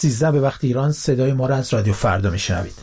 13 به وقت ایران. صدای ما را از رادیو فردا میشنوید.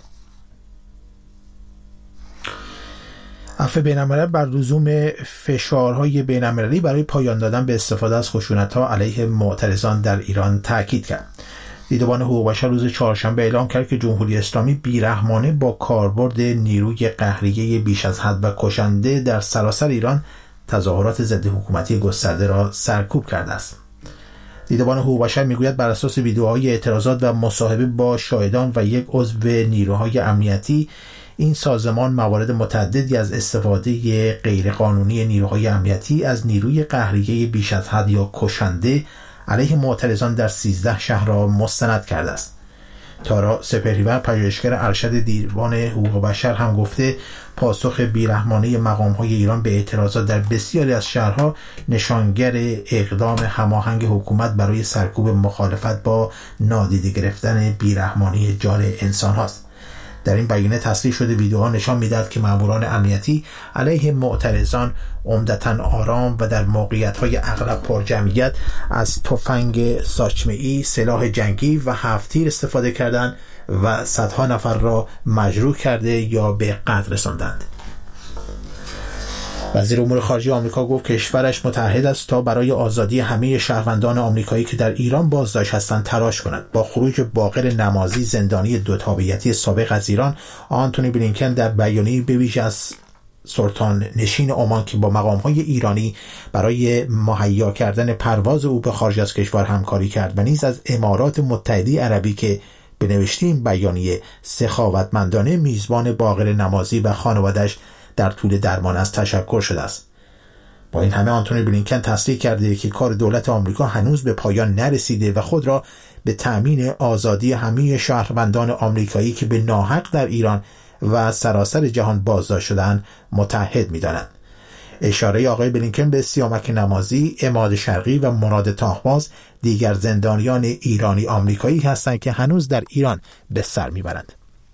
عفو بین‌الملل بر لزوم فشارهای بین‌المللی برای پایان دادن به استفاده از خشونت‌ها علیه معترضان در ایران تاکید کرد. دیدبان حقوق بشر روز چهارشنبه اعلام کرد که جمهوری اسلامی بیرحمانه با کاربرد نیروی قهریه بیش از حد و کشنده در سراسر ایران تظاهرات ضد حکومتی گسترده را سرکوب کرده است. دیدبان حقوق بشر میگوید بر اساس ویدیوهای اعتراضات و مصاحبه با شاهدان و یک عضو نیروهای امنیتی، این سازمان موارد متعددی از استفاده غیرقانونی نیروهای امنیتی از نیروی قهریه بیش از حد یا کشنده علیه معترضان در 13 شهر را مستند کرده است. تارا سپهریور، پژوهشگر ارشد دیدبان حقوق بشر، هم گفته پاسخ بیرحمانه مقام‌های ایران به اعتراضات در بسیاری از شهرها نشانگر اقدام هماهنگ حکومت برای سرکوب مخالفت با نادیده گرفتن بیرحمانه جان انسان هاست. در این بیانیه تصریح شده ویدیوها نشان می‌دهد که ماموران امنیتی علیه معترضان عمدتاً آرام و در موقعیت‌های اغلب پرجمعیت از تفنگ ساچمه‌ای، سلاح جنگی و 7 تیر استفاده کردند و صدها نفر را مجروح کرده یا به قتل رساندند. وزیر امور خارجه آمریکا گفت کشورش متعهد است تا برای آزادی همه شهروندان آمریکایی که در ایران بازداشت هستند تلاش کند. با خروج باقر نمازی، زندانی 2 تابعیتی سابق از ایران، آنتونی بلینکن در بیانیه‌ای به ویژه از سلطان نشین عمان که با مقام‌های ایرانی برای مهیا کردن پرواز او به خارج از کشور همکاری کرد و نیز از امارات متحده عربی که به نوشته این بیانیه سخاوتمندانه میزبان باقر نمازی و خانواده‌اش در طول درمان از تشکر شده است. با این همه آنتونی بلینکن تصریح کرده که کار دولت آمریکا هنوز به پایان نرسیده و خود را به تأمین آزادی همه شهروندان آمریکایی که به ناحق در ایران و سراسر جهان بازداشت شدند متعهد می‌دانند. اشاره آقای بلینکن به سیامک نمازی، عماد شرقی و مراد تاهباز دیگر زندانیان ایرانی آمریکایی هستند که هنوز در ایران به سر می‌برند.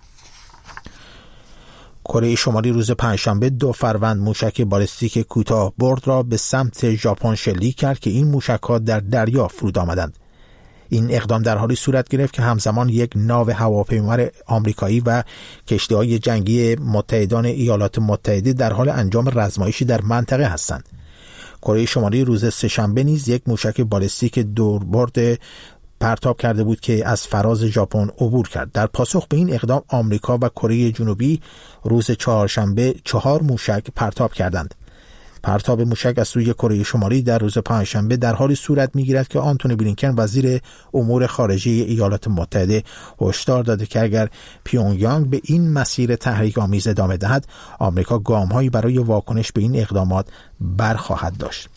کره شمالی روز پنجشنبه 2 فروند موشک بالستیک کوتاه برد را به سمت ژاپن شلیک کرد که این موشک‌ها در دریا فرود آمدند. این اقدام در حالی صورت گرفت که همزمان یک ناو هواپیمای آمریکایی و کشتی‌های جنگی متحدان ایالات متحده در حال انجام رزمایشی در منطقه هستند. کره شمالی روز سه‌شنبه نیز یک موشک بالستیک دوربرد پرتاب کرده بود که از فراز ژاپن عبور کرد. در پاسخ به این اقدام آمریکا و کره جنوبی روز چهارشنبه 4 موشک پرتاب کردند. پرتاب موشک از سوی کره شمالی در روز پنجشنبه در حالی صورت می‌گیرد که آنتونی بلینکن وزیر امور خارجه ایالات متحده هشدار داده که اگر پیونگیانگ به این مسیر تحریک‌آمیز ادامه دهد، آمریکا گام‌هایی برای واکنش به این اقدامات برخواهد داشت.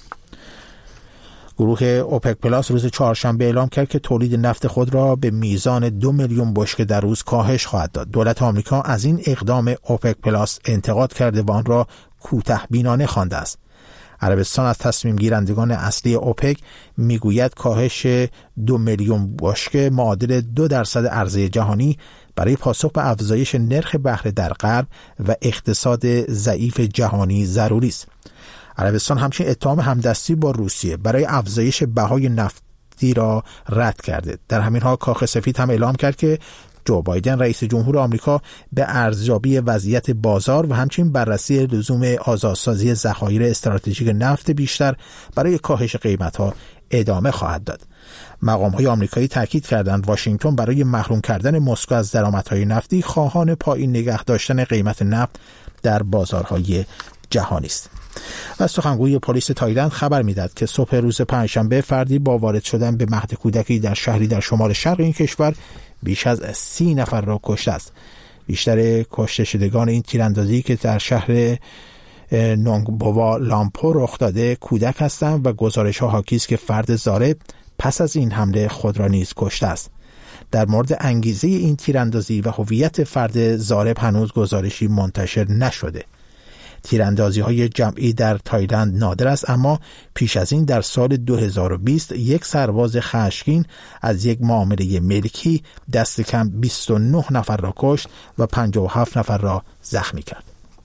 گروه اوپک پلاس روز چهارشنبه اعلام کرد که تولید نفت خود را به میزان 2 میلیون بشکه در روز کاهش خواهد داد. دولت آمریکا از این اقدام اوپک پلاس انتقاد کرده و آن را کوتاه‌بینانه خوانده است. عربستان از تصمیم گیرندگان اصلی اوپک میگوید کاهش 2 میلیون بشکه معادل 2% عرضه جهانی برای پاسخ به افزایش نرخ بهره در غرب و اقتصاد ضعیف جهانی ضروری است. عربستان همچنین اتهام همدستی با روسیه برای افزایش بهای نفتی را رد کرده. در همین حال کاخ سفید هم اعلام کرد که جو بایدن رئیس جمهور آمریکا به ارزیابی وضعیت بازار و همچنین بررسی لزوم آزادسازی ذخایر استراتژیک نفت بیشتر برای کاهش قیمت‌ها ادامه خواهد داد. مقام‌های آمریکایی تاکید کردند واشنگتن برای محروم کردن مسکو از درآمدهای نفتی خواهان پایین نگه داشتن قیمت نفت در بازارهای جهانی است. و سخنگوی پلیس تایلند خبر میداد که صبح روز پنجشنبه فردی با وارد شدن به مهد کودکی در شهری در شمال شرق این کشور بیش از 30 نفر را کشته است. بیشتر کشته شدگان این تیراندازی که در شهر نونگبوا لامپور رخ داده کودک هستند و گزارش‌ها حاکی است که فرد ضارب پس از این حمله خود را نیز کشته است. در مورد انگیزه این تیراندازی و هویت فرد ضارب هنوز گزارشی منتشر نشده. تیراندازی‌های جمعی در تایلند نادر است، اما پیش از این در سال 2020 یک سرباز خشمگین از یک معامله ملکی دست کم 29 نفر را کشت و 57 نفر را زخمی کرد.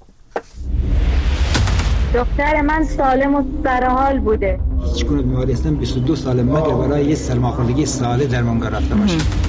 دختر من سالم و سرحال بوده. هیچ گونه بیماری هستم 22 سال مگر برای یه سرماخوردگی ساده درمانگاه رفته باشم.